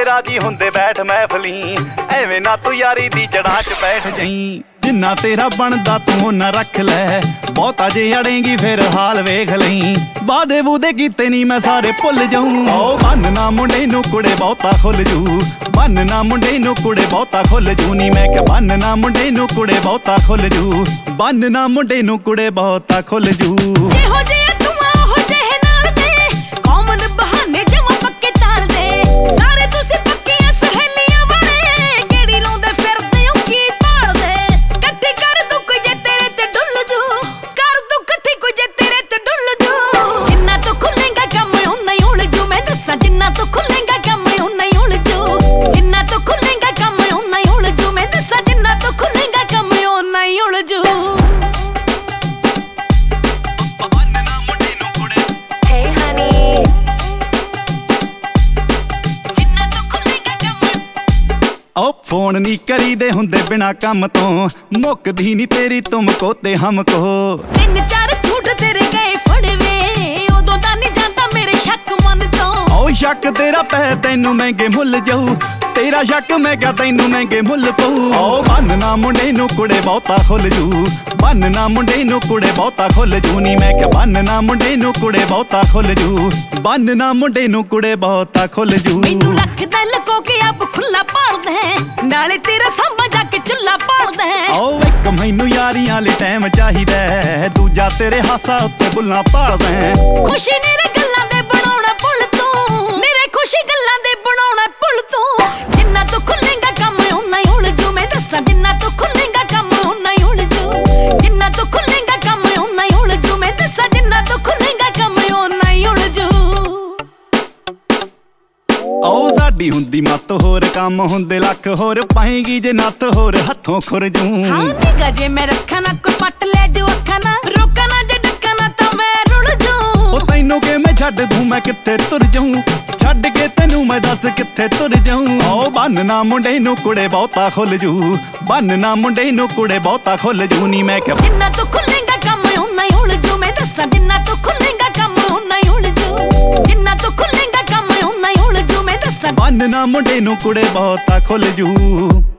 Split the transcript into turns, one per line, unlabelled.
राजी हुंदे बैठ महफली एवें ना तू यारी दी जड़ा च बैठ जाई। जिन्ना तेरा बनदा तू ना रख लै बहुता जे अड़ेंगी फिर हाल वेख लई। वादे वूदे कीते नी मैं सारे भुल जाऊं। ओ बनना मुंडे नू कुड़े बहुता खुल जू बनना मुंडे नू कुड़े बहुता खुल जू नी मैं क्या बनना मुंडे नू कुड़े बहुता खुल जू बनना मुंडे नू कुड़े बहुता खुल जू। फोन नी करी दे हुंदे बिना कम तो मुकदी नी तेरी तुमको ते हमको।
3-4 झूठ तेरे गए फड़वे उदों दा नहीं जाता मेरे शक मन तो।
ओ शक तेरा पै तैनू महंगे मुल जाऊ तेरा शक मैं क्या तैनू महंगे मुल पऊ। ओ बनना मुंडे नू कुड़े बहुता खुल जू बनना मुंडे नू कुड़े बहुता खुल जू नी मैं क्या बनना मुंडे नू कुड़े बहुता खुल जू बनना मुंडे नू कुड़े बहुता खुल जू।
मैनू रखदा लको के आप खुला पाल दे नाले तेरा सामा जाके चुल्ला पाल दे।
ओ एक मैनू यारियां ले टाइम चाहिदा दूजा तेरे हासा उत्ते बुल्ला पाल दे।
खुशी नेरे गल्लां दे बनाउणा पुल तू नेरे खुशी गल्लां दे बनाउणा पुल तू। जिन्ना तू खुलेगा कम उन्ना ही उलझू मैं दस्सां जिन्ना तू खुलेगा कम उन्ना ही उलझू जिन्ना तू खुलेगा कम उन्ना ही उलझू मैं दस्सां जिन्ना तू खुलेगा कम उन्ना ही उलझू।
ओ साडी हुंदी मत होर काम हुंदे लख होर पाएगी जे नत होर हथों खुर जू।
हाँ निगा जे मैं रखा ना कोई पट ले जो अखा ना रोका ना जे डका ना तो मैं रुल जू।
ओ तैनू के मैं छड्ड दूं मैं कित्थे तुर जाऊं छड्ड के तैनू मैं दस कित्थे तुर जाऊं। ओ बनना मुंडे नू कुड़े बहुता खुल जू बनना मुंडे नू कुड़े बहुता खुल जू नी मैं क्या
जिन्ना तू खुलेगा कम उन्ना ही उलझू मैं दस्सां जिन्ना तू खुलेगा कम उन्ना ही उलझू जिन्ना तू खुलेगा कम उन्ना ही उलझू मैं दस्सां
बनना मुंडे नू कुड़े बहुता खुल जू।